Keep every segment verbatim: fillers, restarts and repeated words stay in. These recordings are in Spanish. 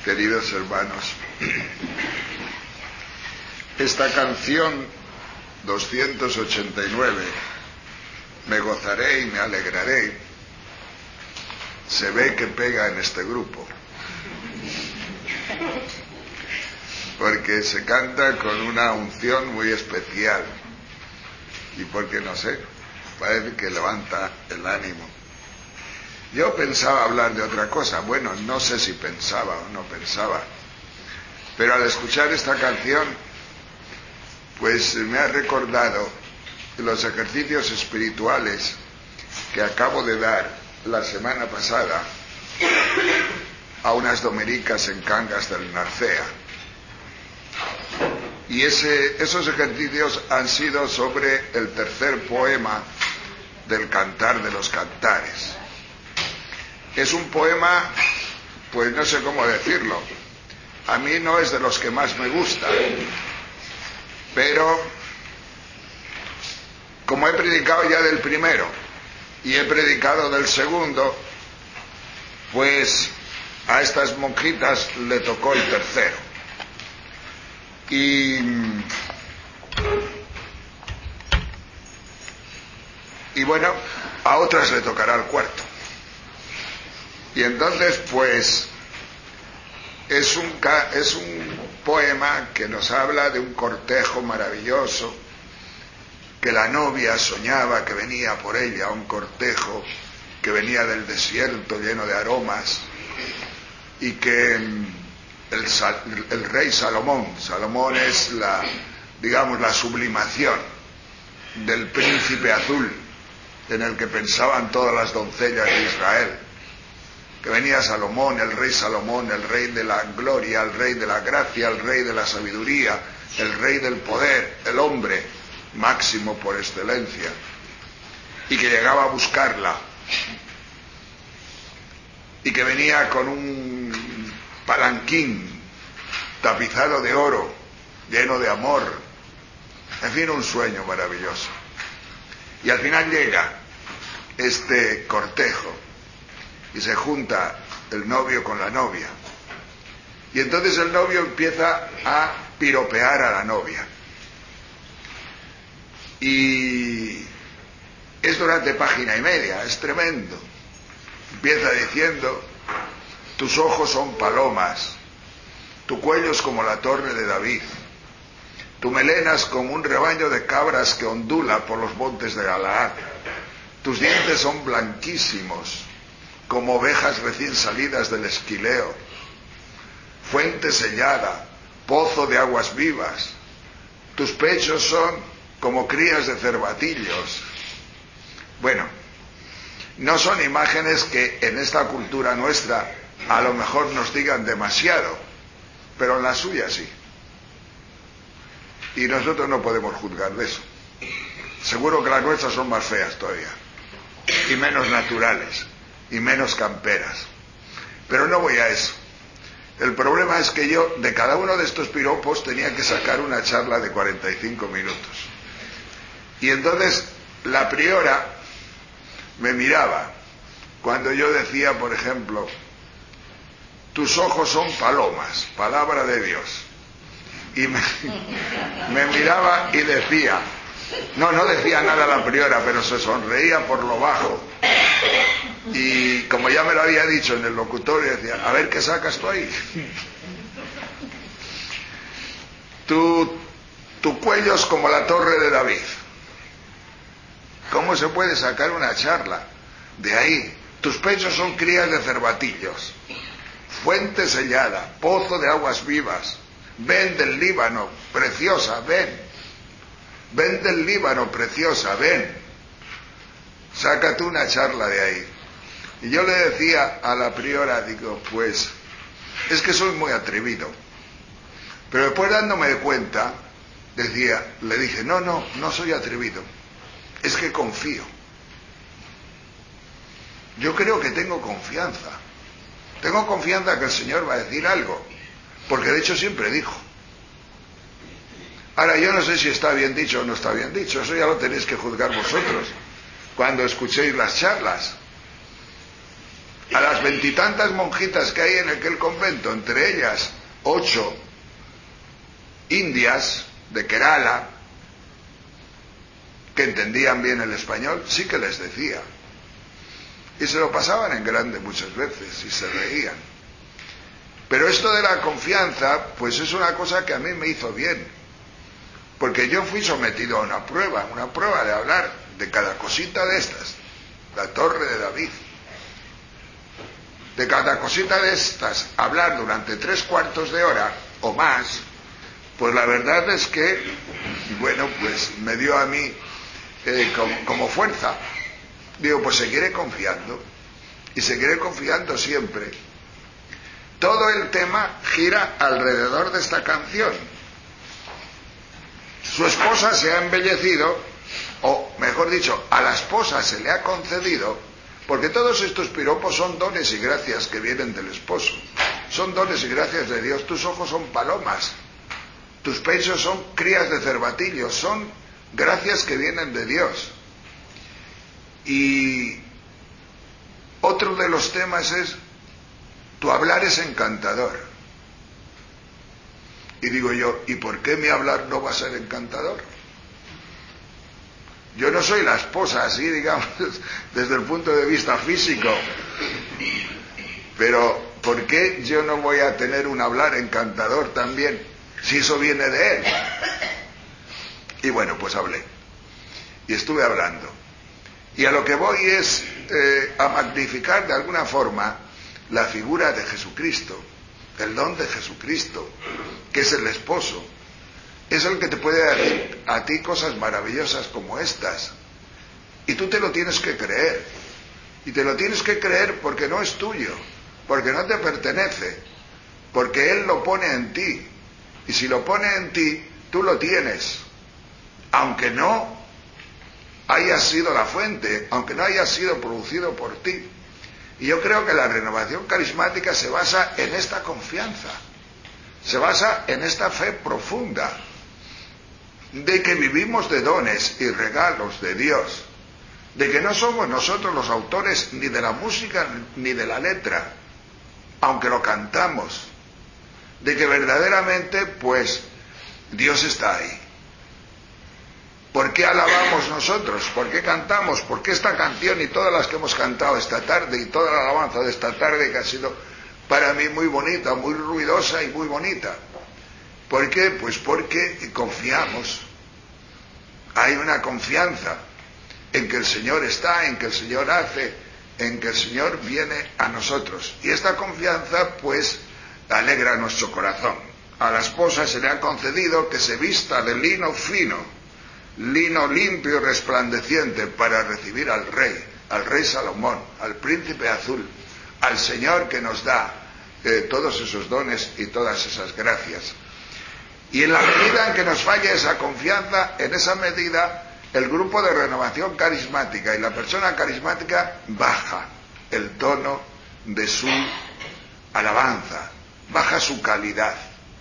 Queridos hermanos, esta canción doscientos ochenta y nueve, Me gozaré y me alegraré, se ve que pega en este grupo, porque se canta con una unción muy especial y porque, no sé, parece que levanta el ánimo. Yo pensaba hablar de otra cosa, bueno, no sé si pensaba o no pensaba, pero al escuchar esta canción, pues me ha recordado los ejercicios espirituales que acabo de dar la semana pasada a unas dominicas en Cangas del Narcea. Y ese, esos ejercicios han sido sobre el tercer poema del Cantar de los Cantares. Es un poema, pues no sé cómo decirlo, a mí no es de los que más me gusta, pero como he predicado ya del primero y he predicado del segundo, pues a estas monjitas le tocó el tercero. Y, y bueno, a otras le tocará el cuarto. Y entonces, pues, es un, es un poema que nos habla de un cortejo maravilloso, que la novia soñaba que venía por ella, un cortejo que venía del desierto lleno de aromas, y que el, el rey Salomón, Salomón es la, digamos, la sublimación del príncipe azul en el que pensaban todas las doncellas de Israel. Que venía Salomón, el rey Salomón, el rey de la gloria, el rey de la gracia, el rey de la sabiduría, el rey del poder, el hombre máximo por excelencia, y que llegaba a buscarla, y que venía con un palanquín tapizado de oro, lleno de amor, en fin, un sueño maravilloso. Y al final llega este cortejo, y se junta el novio con la novia. Y entonces el novio empieza a piropear a la novia. Y es durante página y media, es tremendo. Empieza diciendo: tus ojos son palomas, tu cuello es como la torre de David, tu melena es como un rebaño de cabras que ondula por los montes de Galaad, tus dientes son blanquísimos, como ovejas recién salidas del esquileo, fuente sellada, pozo de aguas vivas, tus pechos son como crías de cervatillos. Bueno, no son imágenes que en esta cultura nuestra a lo mejor nos digan demasiado, pero en la suya sí. Y nosotros no podemos juzgar de eso. Seguro que las nuestras son más feas todavía, y menos naturales, y menos camperas. Pero no voy a eso. El problema es que yo de cada uno de estos piropos tenía que sacar una charla de cuarenta y cinco minutos. Y entonces la priora me miraba cuando yo decía, por ejemplo, tus ojos son palomas, palabra de Dios. Y me, me miraba y decía, no, no decía nada la priora, pero se sonreía por lo bajo. Y como ya me lo había dicho en el locutorio, decía, a ver qué sacas tú ahí. Tu, tu cuello es como la torre de David. ¿Cómo se puede sacar una charla de ahí? Tus pechos son crías de cervatillos, fuente sellada, pozo de aguas vivas. Ven del Líbano, preciosa, ven. Ven del Líbano, preciosa, ven. Sácate una charla de ahí. Y yo le decía a la priora, digo, pues, es que soy muy atrevido. Pero después, dándome cuenta, decía, le dije, no, no, no soy atrevido. Es que confío. Yo creo que tengo confianza. Tengo confianza que el Señor va a decir algo. Porque de hecho siempre dijo. Ahora, yo no sé si está bien dicho o no está bien dicho. Eso ya lo tenéis que juzgar vosotros cuando escuchéis las charlas. a las veintitantas monjitas que hay en aquel convento, entre ellas ocho indias de Kerala, que entendían bien el español, sí que les decía. Y se lo pasaban en grande muchas veces y se reían. Pero esto de la confianza, pues es una cosa que a mí me hizo bien. Porque yo fui sometido a una prueba, una prueba de hablar de cada cosita de estas, la Torre de David. De cada cosita de estas, hablar durante tres cuartos de hora o más, pues la verdad es que, bueno, pues me dio a mí eh, como, como fuerza. Digo, pues seguiré confiando, y seguiré confiando siempre. Todo el tema gira alrededor de esta canción. Su esposa se ha embellecido, o mejor dicho, a la esposa se le ha concedido, porque todos estos piropos son dones y gracias que vienen del esposo. Son dones y gracias de Dios. Tus ojos son palomas, tus pechos son crías de cervatillos, son gracias que vienen de Dios. Y otro de los temas es, tu hablar es encantador. Y digo yo, ¿y por qué mi hablar no va a ser encantador? Yo no soy la esposa así, digamos, desde el punto de vista físico. Pero, ¿por qué yo no voy a tener un hablar encantador también, si eso viene de él? Y bueno, pues hablé. Y estuve hablando. Y a lo que voy es eh, a magnificar de alguna forma la figura de Jesucristo, el don de Jesucristo, que es el esposo. Es el que te puede decir a ti cosas maravillosas como estas. Y tú te lo tienes que creer. Y te lo tienes que creer porque no es tuyo, porque no te pertenece, porque Él lo pone en ti. Y si lo pone en ti, tú lo tienes. Aunque no haya sido la fuente, aunque no haya sido producido por ti. Y yo creo que la renovación carismática se basa en esta confianza, se basa en esta fe profunda de que vivimos de dones y regalos de Dios, de que no somos nosotros los autores ni de la música ni de la letra, aunque lo cantamos, de que verdaderamente pues Dios está ahí. ¿Por qué alabamos nosotros? ¿Por qué cantamos? ¿Por qué esta canción y todas las que hemos cantado esta tarde y toda la alabanza de esta tarde que ha sido para mí muy bonita, muy ruidosa y muy bonita? ¿Por qué? Pues porque confiamos. Hay una confianza en que el Señor está, en que el Señor hace, en que el Señor viene a nosotros. Y esta confianza pues alegra nuestro corazón. A la esposa se le ha concedido que se vista de lino fino, lino limpio y resplandeciente, para recibir al rey, al rey Salomón, al príncipe azul, al Señor que nos da eh, todos esos dones y todas esas gracias. Y en la medida en que nos falla esa confianza, en esa medida el grupo de renovación carismática y la persona carismática baja el tono de su alabanza, baja su calidad.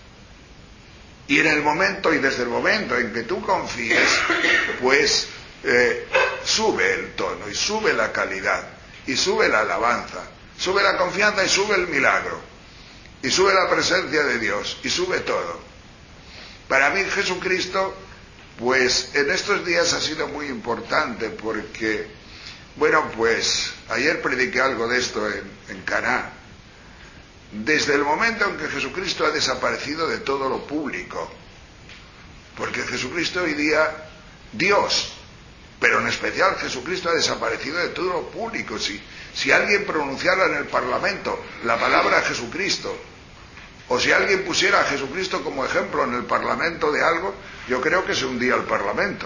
Y en el momento y desde el momento en que tú confíes, pues eh, sube el tono y sube la calidad y sube la alabanza, sube la confianza y sube el milagro y sube la presencia de Dios y sube todo. Para mí Jesucristo, pues en estos días ha sido muy importante porque, bueno, pues ayer prediqué algo de esto en, en Caná. Desde el momento en que Jesucristo ha desaparecido de todo lo público, porque Jesucristo hoy día, Dios, pero en especial Jesucristo ha desaparecido de todo lo público. Si, si alguien pronunciara en el Parlamento la palabra Jesucristo, o si alguien pusiera a Jesucristo como ejemplo en el Parlamento de algo, yo creo que se hundía el Parlamento.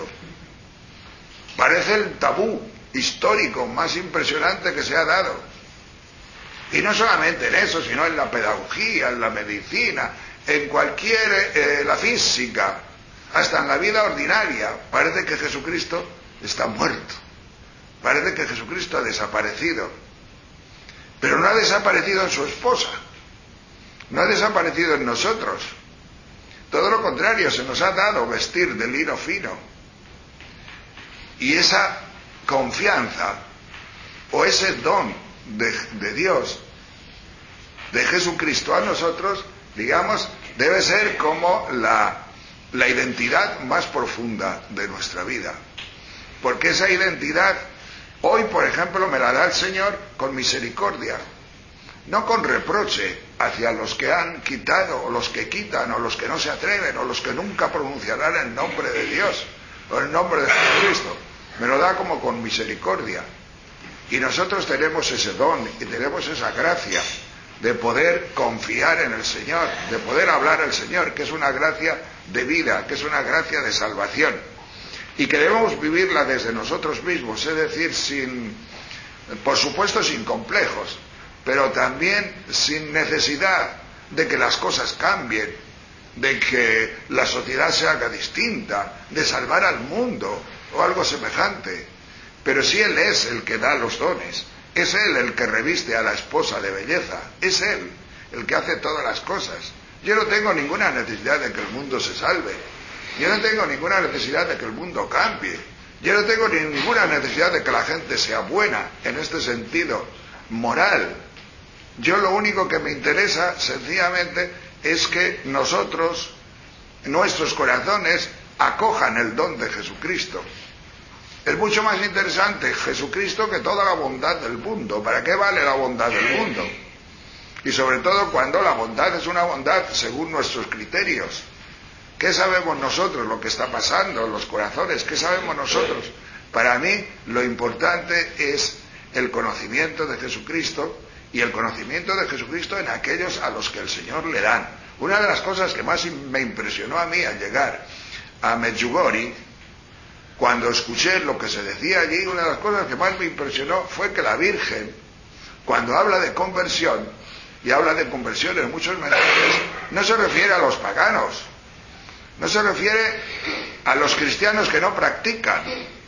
Parece el tabú histórico más impresionante que se ha dado. Y no solamente en eso, sino en la pedagogía, en la medicina, en cualquier, eh, la física, hasta en la vida ordinaria. Parece que Jesucristo está muerto. Parece que Jesucristo ha desaparecido. Pero no ha desaparecido en su esposa. No ha desaparecido en nosotros. Todo lo contrario, se nos ha dado vestir de lino fino. Y esa confianza, o ese don, de, de Dios, de Jesucristo a nosotros, digamos, debe ser como la, la identidad más profunda de nuestra vida. Porque esa identidad, hoy por ejemplo, me la da el Señor con misericordia, no con reproche hacia los que han quitado, o los que quitan, o los que no se atreven, o los que nunca pronunciarán el nombre de Dios, o el nombre de Jesucristo. Me lo da como con misericordia. Y nosotros tenemos ese don y tenemos esa gracia de poder confiar en el Señor, de poder hablar al Señor, que es una gracia de vida, que es una gracia de salvación, y que debemos vivirla desde nosotros mismos, es decir, sin, por supuesto sin complejos, pero también sin necesidad de que las cosas cambien, de que la sociedad se haga distinta, de salvar al mundo o algo semejante. Pero si Él es el que da los dones, es Él el que reviste a la esposa de belleza, es Él el que hace todas las cosas. Yo no tengo ninguna necesidad de que el mundo se salve, yo no tengo ninguna necesidad de que el mundo cambie, yo no tengo ninguna necesidad de que la gente sea buena en este sentido moral. Yo lo único que me interesa sencillamente es que nosotros, nuestros corazones, acojan el don de Jesucristo. Es mucho más interesante Jesucristo que toda la bondad del mundo. ¿Para qué vale la bondad del mundo? Y sobre todo cuando la bondad es una bondad según nuestros criterios. ¿Qué sabemos nosotros lo que está pasando en los corazones? ¿Qué sabemos nosotros? Para mí lo importante es el conocimiento de Jesucristo, y el conocimiento de Jesucristo en aquellos a los que el Señor le dan. Una de las cosas que más me impresionó a mí al llegar a Medjugorje, cuando escuché lo que se decía allí, una de las cosas que más me impresionó fue que la Virgen, cuando habla de conversión, y habla de conversión en muchos mensajes, no se refiere a los paganos, no se refiere a los cristianos que no practican,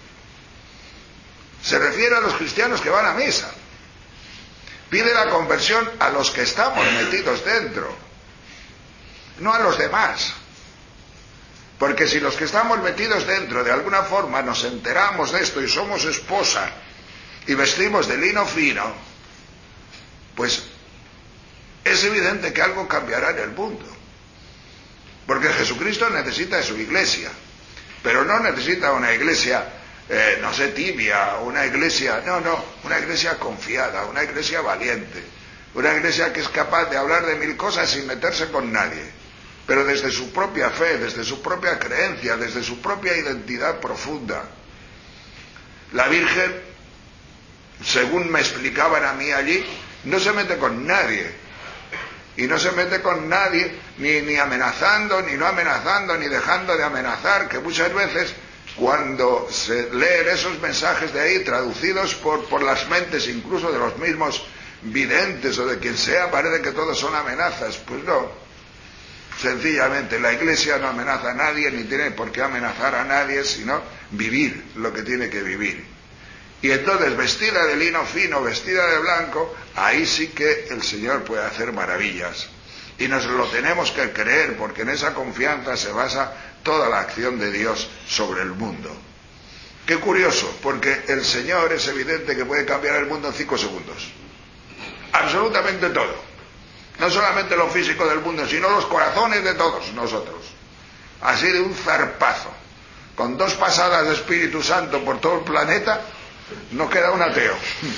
se refiere a los cristianos que van a misa. Pide la conversión a los que estamos metidos dentro, no a los demás. Porque si los que estamos metidos dentro de alguna forma nos enteramos de esto y somos esposa y vestimos de lino fino, pues es evidente que algo cambiará en el mundo. Porque Jesucristo necesita de su iglesia, pero no necesita una iglesia, eh, no sé, tibia, una iglesia, no, no, una iglesia confiada, una iglesia valiente, una iglesia que es capaz de hablar de mil cosas sin meterse con nadie, pero desde su propia fe, desde su propia creencia, desde su propia identidad profunda. La Virgen, según me explicaban a mí allí, no se mete con nadie, y no se mete con nadie ni, ni amenazando, ni no amenazando, ni dejando de amenazar, que muchas veces cuando se leen esos mensajes de ahí, traducidos por, por las mentes incluso de los mismos videntes o de quien sea, parece que todos son amenazas. Pues no. Sencillamente, la Iglesia no amenaza a nadie, ni tiene por qué amenazar a nadie, sino vivir lo que tiene que vivir. Y entonces, vestida de lino fino, vestida de blanco, ahí sí que el Señor puede hacer maravillas. Y nos lo tenemos que creer, porque en esa confianza se basa toda la acción de Dios sobre el mundo. Qué curioso, porque el Señor es evidente que puede cambiar el mundo en cinco segundos. Absolutamente todo. No solamente lo físico del mundo, sino los corazones de todos nosotros. Así de un zarpazo. Con dos pasadas de Espíritu Santo por todo el planeta, no queda un ateo.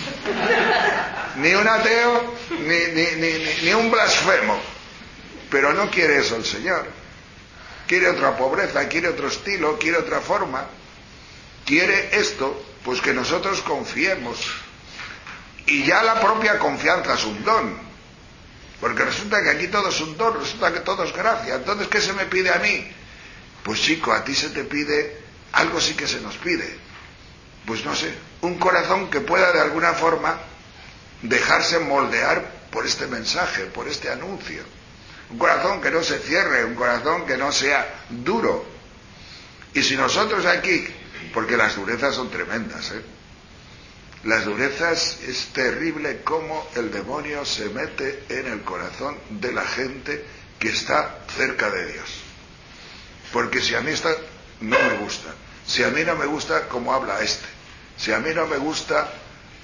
Ni un ateo, ni, ni, ni, ni, ni un blasfemo. Pero no quiere eso el Señor. Quiere otra pobreza, quiere otro estilo, quiere otra forma. Quiere esto, pues que nosotros confiemos. Y ya la propia confianza es un don. Porque resulta que aquí todo es un don, resulta que todo es gracia. Entonces, ¿qué se me pide a mí? Pues chico, a ti se te pide, algo sí que se nos pide. Pues no sé, un corazón que pueda de alguna forma dejarse moldear por este mensaje, por este anuncio. Un corazón que no se cierre, un corazón que no sea duro. Y si nosotros aquí, porque las durezas son tremendas, ¿eh? Las durezas, es terrible cómo el demonio se mete en el corazón de la gente que está cerca de Dios. Porque si a mí esta no me gusta, si a mí no me gusta cómo habla este, si a mí no me gusta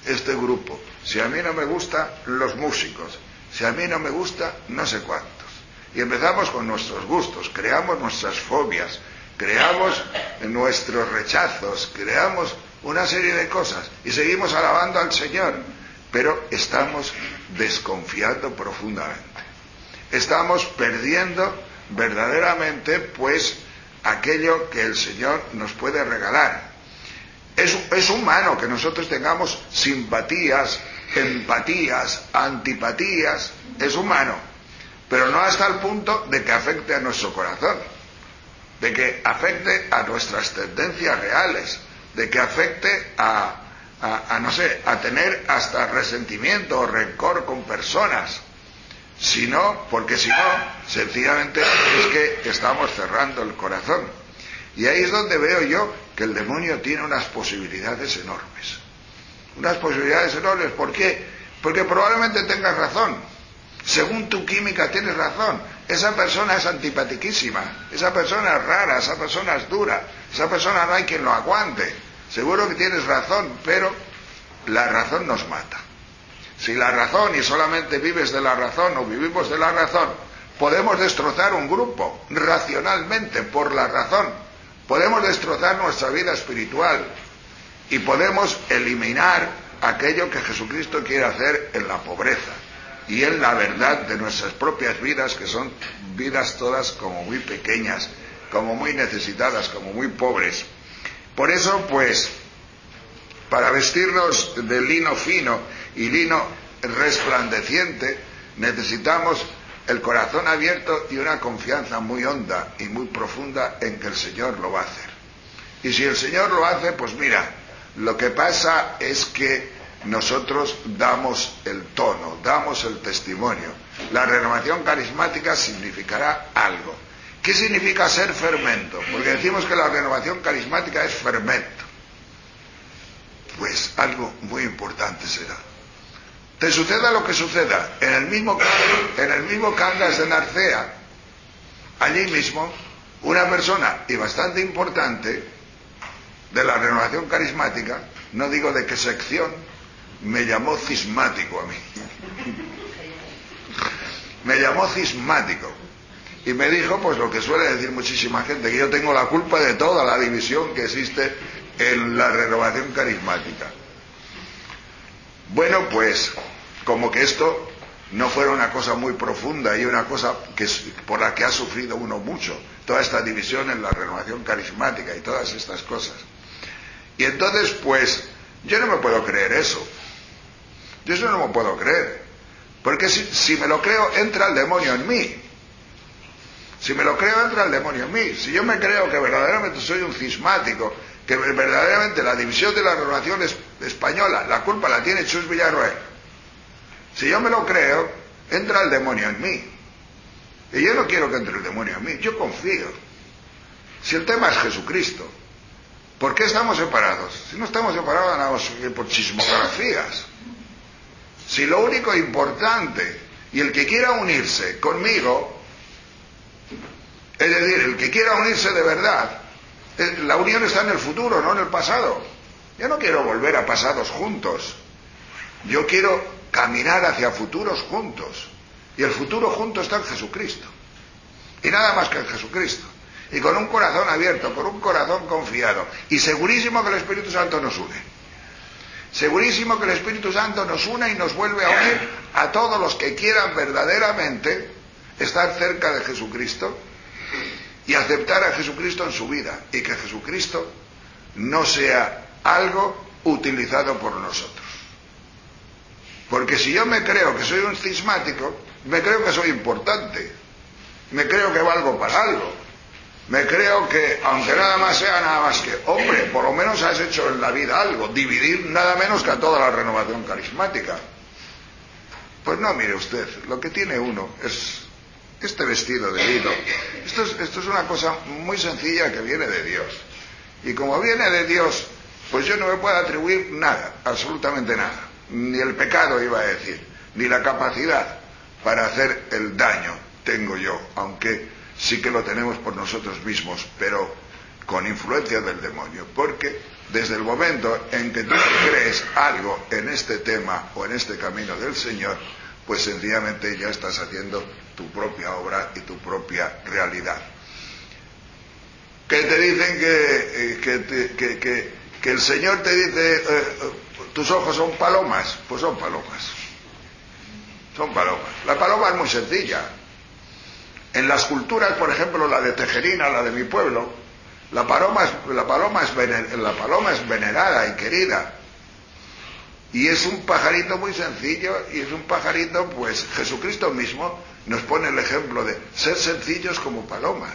este grupo, si a mí no me gustan los músicos, si a mí no me gusta no sé cuántos. Y empezamos con nuestros gustos, creamos nuestras fobias, creamos nuestros rechazos, creamos una serie de cosas y seguimos alabando al Señor, pero estamos desconfiando profundamente. Estamos perdiendo verdaderamente pues aquello que el Señor nos puede regalar. Es, es humano que nosotros tengamos simpatías, empatías, antipatías, es humano, pero no hasta el punto de que afecte a nuestro corazón, de que afecte a nuestras tendencias reales, de que afecte a, a, a no sé, a tener hasta resentimiento o rencor con personas. Si no, porque si no, sencillamente es que estamos cerrando el corazón. Y ahí es donde veo yo que el demonio tiene unas posibilidades enormes. Unas posibilidades enormes, ¿por qué? Porque probablemente tengas razón. Según tu química tienes razón. Esa persona es antipatiquísima, esa persona es rara, esa persona es dura, esa persona no hay quien lo aguante. Seguro que tienes razón, pero la razón nos mata. Si la razón, y solamente vives de la razón o vivimos de la razón, podemos destrozar un grupo racionalmente por la razón. Podemos destrozar nuestra vida espiritual y podemos eliminar aquello que Jesucristo quiere hacer en la pobreza y en la verdad de nuestras propias vidas, que son vidas todas como muy pequeñas, como muy necesitadas, como muy pobres. Por eso, pues, para vestirnos de lino fino y lino resplandeciente, necesitamos el corazón abierto y una confianza muy honda y muy profunda en que el Señor lo va a hacer. Y si el Señor lo hace, pues mira, lo que pasa es que nosotros damos el tono, damos el testimonio. La renovación carismática significará algo. ¿Qué significa ser fermento? Porque decimos que la renovación carismática es fermento. Pues algo muy importante será. Te suceda lo que suceda, en el mismo, en el mismo Cangas de Narcea, allí mismo, una persona, y bastante importante, de la renovación carismática, no digo de qué sección, me llamó cismático a mí. Me llamó cismático. Y me dijo, pues lo que suele decir muchísima gente, que yo tengo la culpa de toda la división que existe en la renovación carismática. Bueno, pues, como que esto no fuera una cosa muy profunda y una cosa que, por la que ha sufrido uno mucho, toda esta división en la renovación carismática y todas estas cosas. Y entonces, pues, yo no me puedo creer eso. Yo eso no me puedo creer. Porque si, si me lo creo, entra el demonio en mí. Si me lo creo, entra el demonio en mí. Si yo me creo que verdaderamente soy un cismático, que verdaderamente la división de la renovación española, la culpa la tiene Chus Villarroel. Si yo me lo creo, entra el demonio en mí. Y yo no quiero que entre el demonio en mí, yo confío. Si el tema es Jesucristo, ¿por qué estamos separados? Si no estamos separados nada más por chismografías. Si lo único importante, y el que quiera unirse conmigo, es decir, el que quiera unirse de verdad, la unión está en el futuro, no en el pasado. Yo no quiero volver a pasados juntos. Yo quiero caminar hacia futuros juntos. Y el futuro junto está en Jesucristo. Y nada más que en Jesucristo. Y con un corazón abierto, con un corazón confiado. Y segurísimo que el Espíritu Santo nos une. Segurísimo que el Espíritu Santo nos une y nos vuelve a unir a todos los que quieran verdaderamente estar cerca de Jesucristo y aceptar a Jesucristo en su vida, y que Jesucristo no sea algo utilizado por nosotros. Porque si yo me creo que soy un cismático, me creo que soy importante, me creo que valgo para algo, me creo que, aunque nada más sea nada más que, hombre, por lo menos has hecho en la vida algo, dividir nada menos que a toda la renovación carismática. Pues no, mire usted, lo que tiene uno es este vestido de lino. Esto es, esto es una cosa muy sencilla que viene de Dios. Y como viene de Dios, pues yo no me puedo atribuir nada, absolutamente nada. Ni el pecado, iba a decir, ni la capacidad para hacer el daño tengo yo, aunque sí que lo tenemos por nosotros mismos, pero con influencia del demonio, porque desde el momento en que tú crees algo en este tema o en este camino del Señor, pues sencillamente ya estás haciendo tu propia obra y tu propia realidad. Que te dicen que, que, te, que, que, que el Señor te dice, eh, tus ojos son palomas, pues son palomas. Son palomas. La paloma es muy sencilla. En las culturas, por ejemplo, la de Tejerina, la de mi pueblo, la paloma es, la paloma es, vener, la paloma es venerada y querida. Y es un pajarito muy sencillo, y es un pajarito, pues Jesucristo mismo nos pone el ejemplo de ser sencillos como palomas.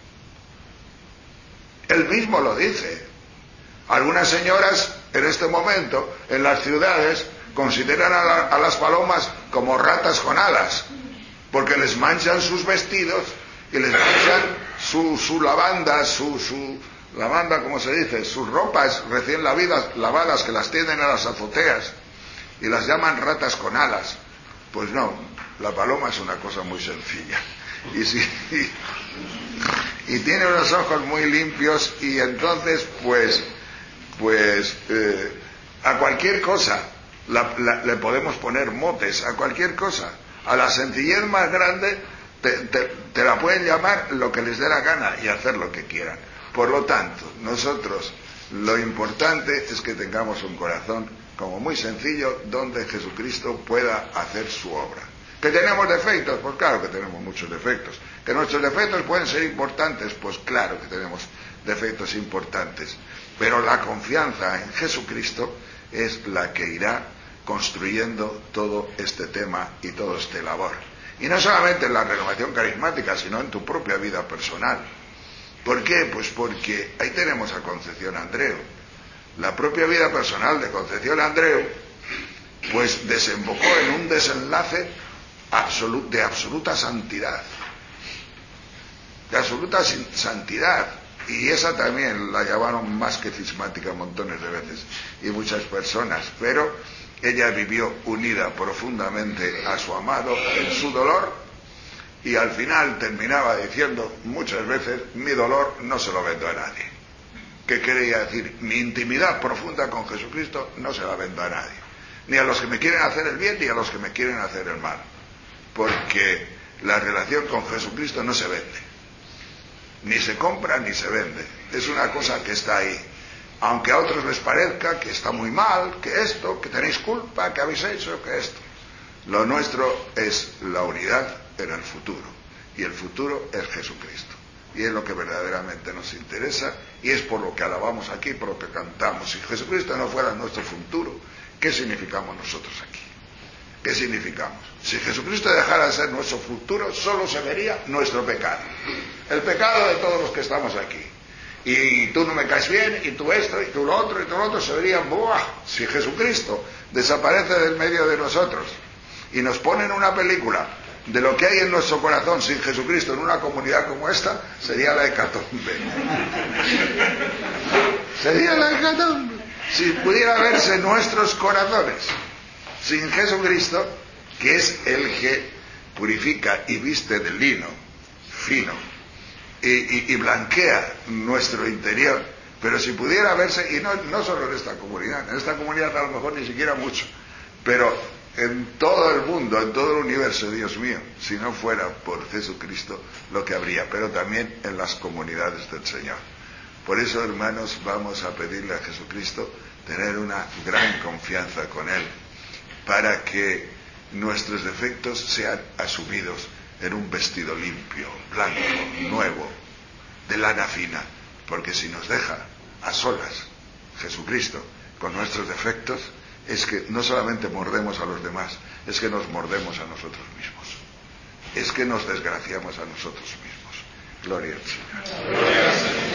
Él mismo lo dice. Algunas señoras en este momento, en las ciudades, consideran a, la, a las palomas como ratas con alas, porque les manchan sus vestidos y les manchan su, su lavanda, su, su lavanda, ¿cómo se dice? Sus ropas recién lavadas, lavadas que las tienen a las azoteas y las llaman ratas con alas. Pues no, la paloma es una cosa muy sencilla. Y, si, y, y tiene unos ojos muy limpios, y entonces pues, pues eh, a cualquier cosa la, la, le podemos poner motes, a cualquier cosa. A la sencillez más grande te, te, te la pueden llamar lo que les dé la gana y hacer lo que quieran. Por lo tanto, nosotros lo importante es que tengamos un corazón como muy sencillo, donde Jesucristo pueda hacer su obra. ¿Que tenemos defectos? Pues claro que tenemos muchos defectos. ¿Que nuestros defectos pueden ser importantes? Pues claro que tenemos defectos importantes. Pero la confianza en Jesucristo es la que irá construyendo todo este tema y todo este labor. Y no solamente en la renovación carismática, sino en tu propia vida personal. ¿Por qué? Pues porque ahí tenemos a Concepción Andreu. La propia vida personal de Concepción Andreu pues desembocó en un desenlace absolut, de absoluta santidad. De absoluta santidad. Y esa también la llamaron más que cismática montones de veces, y muchas personas, pero ella vivió unida profundamente a su amado en su dolor, y al final terminaba diciendo muchas veces: mi dolor no se lo vendo a nadie. ¿Qué quería decir? Mi intimidad profunda con Jesucristo no se la vendo a nadie, ni a los que me quieren hacer el bien ni a los que me quieren hacer el mal, porque la relación con Jesucristo no se vende, ni se compra ni se vende. Es una cosa que está ahí, aunque a otros les parezca que está muy mal, que esto, que tenéis culpa, que habéis hecho, que esto. Lo nuestro es la unidad en el futuro, y el futuro es Jesucristo, y es lo que verdaderamente nos interesa, y es por lo que alabamos aquí, por lo que cantamos. Si Jesucristo no fuera nuestro futuro, ¿qué significamos nosotros aquí? ¿Qué significamos? Si Jesucristo dejara de ser nuestro futuro, solo se vería nuestro pecado, el pecado de todos los que estamos aquí. Y tú no me caes bien, y tú esto, y tú lo otro, y tú lo otro, se vería, ¡buah! Si Jesucristo desaparece del medio de nosotros y nos ponen una película de lo que hay en nuestro corazón sin Jesucristo en una comunidad como esta, sería la hecatombe. Sería la hecatombe. Si pudiera verse nuestros corazones sin Jesucristo, que es el que purifica y viste de lino fino y, y, y blanquea nuestro interior, pero si pudiera verse, y no, no solo en esta comunidad, en esta comunidad a lo mejor ni siquiera mucho, pero en todo el mundo, en todo el universo, Dios mío, si no fuera por Jesucristo lo que habría, pero también en las comunidades del Señor. Por eso, hermanos, vamos a pedirle a Jesucristo tener una gran confianza con Él, para que nuestros defectos sean asumidos en un vestido limpio, blanco, nuevo, de lana fina, porque si nos deja a solas Jesucristo con nuestros defectos, es que no solamente mordemos a los demás, es que nos mordemos a nosotros mismos, es que nos desgraciamos a nosotros mismos. Gloria al Señor.